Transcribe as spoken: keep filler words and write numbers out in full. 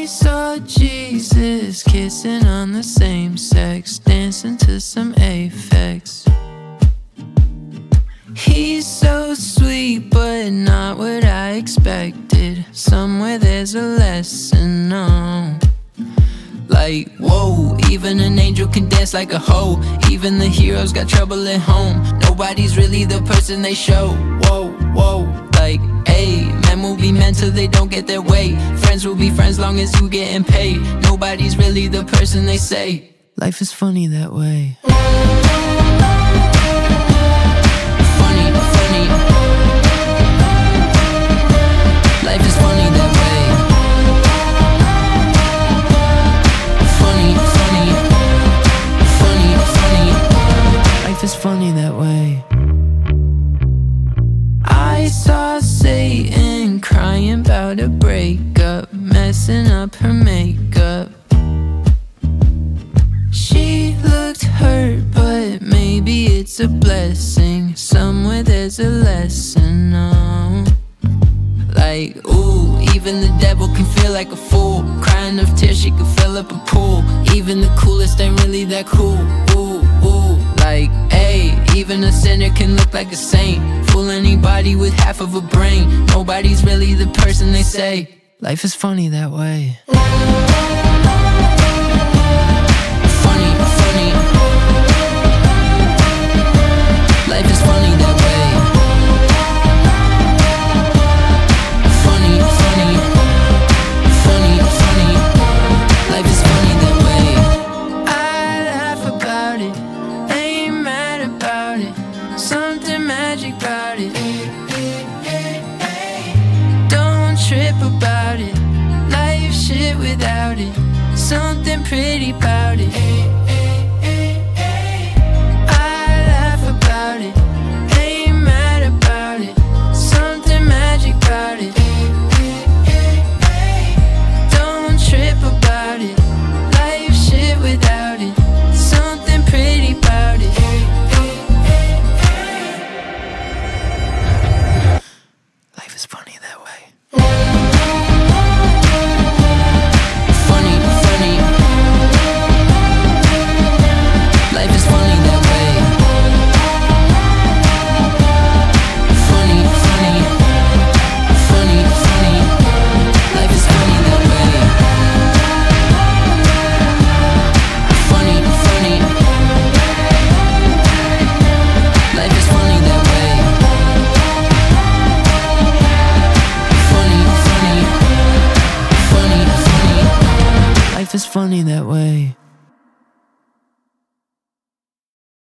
saw Jesus kissing on the same sex, dancing to some Aphex. He's so sweet, but not what I expected. Somewhere there's a lesson, no. Like, whoa, even an angel can dance like a hoe. Even the heroes got trouble at home. Nobody's really the person they show. Whoa, whoa, like, hey, men will be men till they don't get their way. Friends will be friends long as you getting paid. Nobody's really the person they say. Life is funny that way. Funny, funny. Life is funny that way. It's funny that way. I saw Satan crying about a breakup, messing up her makeup. She looked hurt, but maybe it's a blessing. Somewhere there's a lesson, no. Like, ooh, even the devil can feel like a fool. Crying enough tears she can fill up a pool. Even the coolest ain't really that cool. Ooh, ooh, like, ayy, even a sinner can look like a saint. Fool anybody with half of a brain. Nobody's really the person they say. Life is funny that way. Funny, funny. Life is funny that way. Something magic about it. Don't trip about it. Life shit without it. Something pretty about it. I laugh about it. Ain't mad about it. Something magic about it. Don't trip about it. Life shit without it. Something pretty about it. It's funny that way. Funny, funny. Life is funny that way. Funny, funny. Funny, funny. Life is funny that way. Funny, funny. Life is funny that way. Life is funny that way.